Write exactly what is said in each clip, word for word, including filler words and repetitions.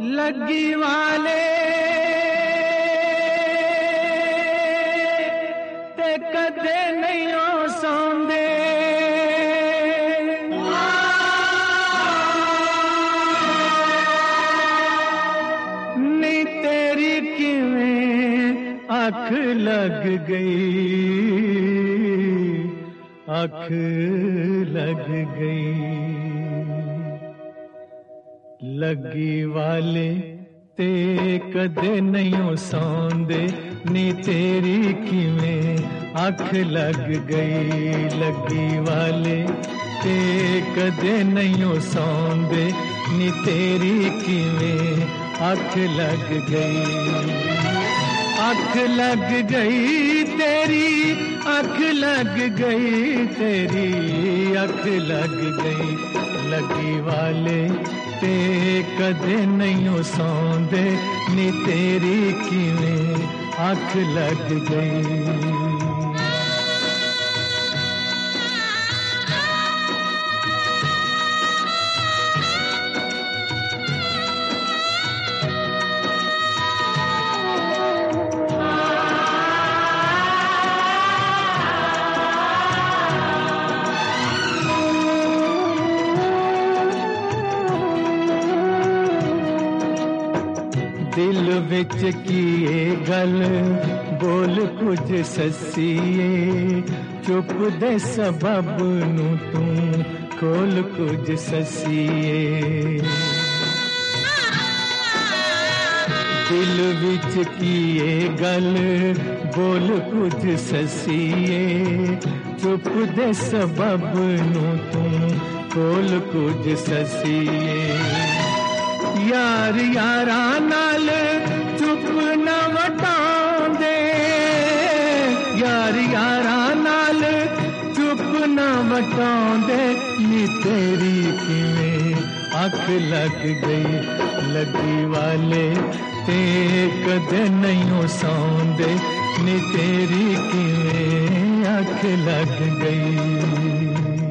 लगी वाले ते कदे नहीं हो सौंदे नहीं तेरी किवें अख लग गई अख लग गई लगी वाले ते कदे नहीं सौंदे नी तेरी किवें अख लग गई लगी वाले ते कदे नहीं सौंदे नी तेरी किवें अख लग गई अख लग गई तेरी अख लग गई तेरी अख लग गई लगी वाले ते कदे नहीं सौंदे नी तेरी किवें अख लग गई दिल विच कीए गल बोल कुछ ससीए चुप दे सबब नू तू खोल कुछ ससीए दिल विच कीए गल बोल कुछ ससीए चुप दे सबब नू तू खोल कुछ ससीए यार यारा नाल चुप न वटांदे यार यारा नाल चुप न वटांदे नी तेरी किवें अख लग गई लगी वाले ते कदे नहीं सौंदे नी तेरी किवें अख लग गई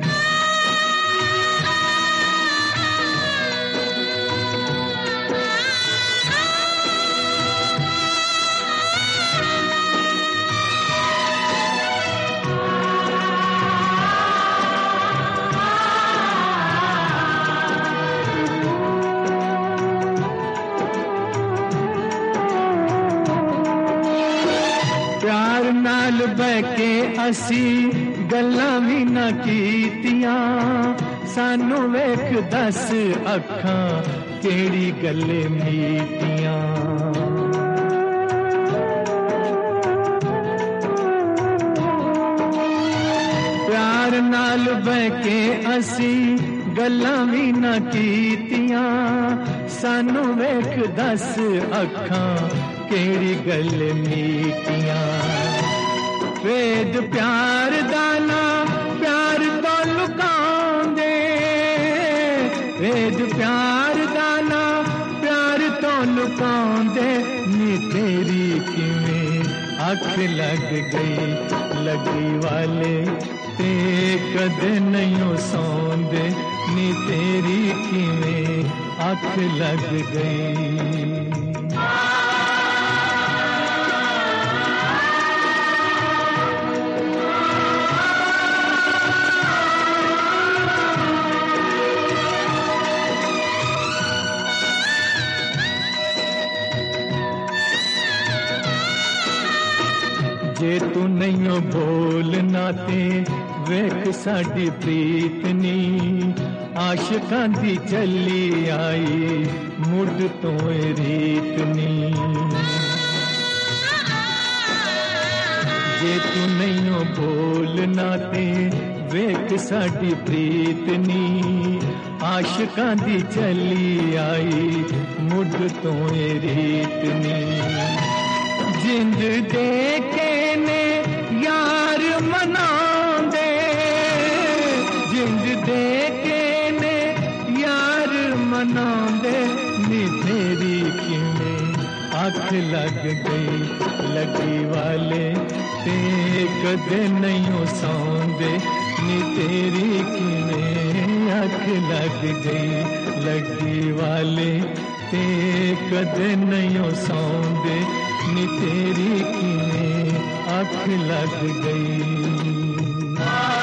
प्यार नाल बहके असी गल्लां भी ना कीतियां सानू वेख दस अखां केड़ी गल्ले मीतियां प्यार नाल बहके असी गल्लां भी ना कीतियां सानू वेख दस अखां केड़ी गल मीटियां वेद प्यार दाना प्यार तो लुकांदे वेद प्यार दाना प्यार तो लुकांदे नी तेरी किवें अख लग गई लगी वाले ते कदे नहीं सौंदे नी तेरी किवें अख लग गई जे तू नहीं बोलना ते वेख साडी प्रीत नी आशिकां दी चली आई मुड़ तो रीत नी जे तू नहीं बोलना ते वेख साडी प्रीत नी आशिकां दी चली आई मुड़ तो रीत नी जिंद दे के ने यार मनांदे जिंद दे के ने यार मनांदे नी तेरी किवें अख लग गई लगी वाले ते कदे नहीं सौंदे नी तेरी किवें अख लग गई लगी वाले ते कदे नहीं सौंदे नी तेरी किने अख लग गई।